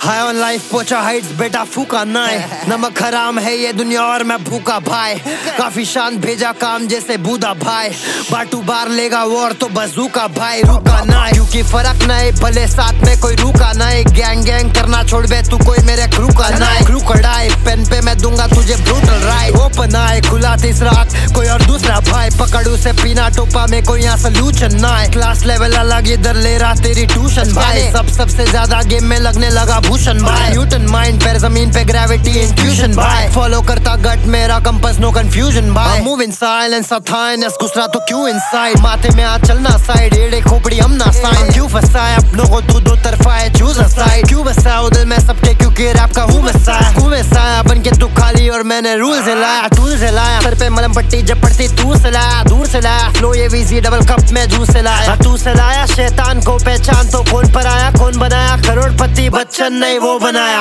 High on life पोचा heights बेटा फूका नाय, नमक हराम है ये दुनिया और मैं भूखा भाई, काफी शान भेजा काम जैसे बूढ़ा भाई, बाटू बार लेगा वॉर तो बजूका भाई, रुका ना क्योंकि फर्क नहीं, भले साथ में कोई रुका नहीं, गैंग गैंग करना छोड़ बे तू कोई मेरे क्रू का नहीं, क्रू कड़ाई पेन पे मैं दूंगा तुझे ब्रूटल राइट, ओपन आए खुला तीसरा कोई और दूसरा भाई, पकड़ू से पीना टोपा में कोई यहाँ सोल्यूशन ना है, क्लास लेवल अलग इधर ले रहा तेरी ट्यूशन भाई, सबसे ज्यादा गेम में लगने लगा भूषण भाई, न्यूटन माइंड पैर जमीन पे ग्रेविटी इंट्यूशन भाई, फॉलो करता गट मेरा कंपास नो कंफ्यूजन भाई, मूव इन साइलेंस अथाइनेस गुस्सा तो क्यों इनसाइड, माथे में आ चलना साइड एड़े खोपड़ी हम ना साइन, क्यों फंसाए अपनों को तू दो तरफा है चूज अ साइड, क्यों बसाया दिल में सबके क्योंकि रैप का हूँ वसाया बन के तू खाली और मैंने रूल से लाया टूल से लाया, सर पे मलम पट्टी जब पड़ती तू से लाया दूर से लाया, फ्लो ये वीजी डबल कप में जूस से लाया, तू से लाया शैतान को पहचान तो कौन पर आया कौन बनाया, करोड़पति बच्चन नहीं वो बनाया,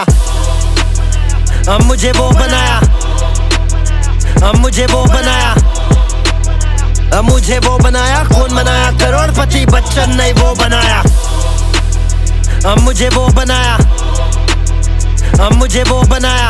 अब मुझे वो बनाया, अब मुझे वो बनाया, अब मुझे वो बनाया, कौन बनाया करोड़पति बच्चन नहीं वो बनाया, अब मुझे वो बनाया, अब मुझे वो बनाया,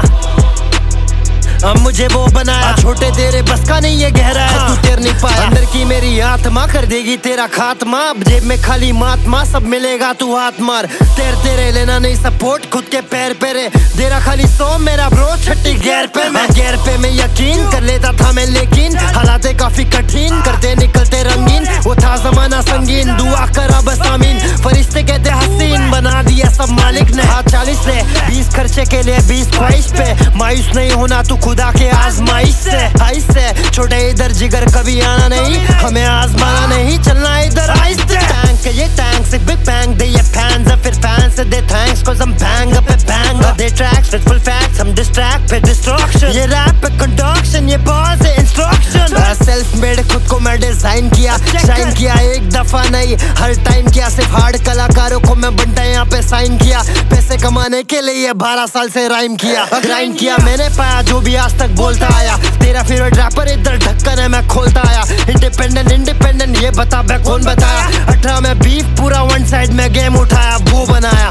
अब मुझे वो बनाया, छोटे तेरे बस का नहीं ये गहरा है तू तेर नहीं पाया, अंदर की मेरी आत्मा कर देगी तेरा खात्मा, अब जेब में खाली महात्मा सब मिलेगा तू हाथ मार, तेरे लेना नहीं सपोर्ट खुद के पैर पे रे, तेरा खाली 100 मेरा ब्रो छठी गैर पे मैं गैर पे मैं यकीन कर लेता था मैं, लेकिन हालात काफी कठिन करते निकलते रंगीन, वो था जमाना संगीन दुआ करा बस आमीन, फरिश्ते कहते हसीन बना दिया सब मालिक ने, हाथ 40 से 20 खर्चे के लिए 20 ख्वाहिश पे, मायूस नहीं होना तू खुदा के आजमाइश से छोटे इधर जिगर कभी आना नहीं, हमें आजमाना नहीं चलना इधर आहिस्ते, टैंक ये टैंक से बिग बैंग दे ये फैंस फिर फैंस दे thanks cause I'm bang up a bang up दे ट्रैक्स with full facts हम distract पे distraction, ये रैप पे conduction ये बॉल से instruction, सेल्फ मेड खुद को मैं डिजाइन किया शाइन किया एक दफा नहीं हर टाइम किया, सिर्फ हार्ड कलाकारों को मैं बनता यहाँ पे साइन किया, पैसे कमाने के लिए 12 साल से राइम किया ग्राइंड किया, मैंने पाया जो भी आज तक बोलता आया, तेरा फेवरेट रैपर इधर ढक्कन है मैं खोलता आया, इंडिपेंडेंट ये बता मैं कौन बताया, 18 में बीफ पूरा वन साइड में गेम उठाया वो बनाया,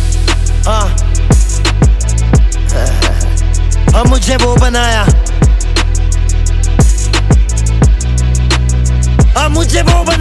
हाँ मुझे वो बनाया, हाँ मुझे वो बनाया।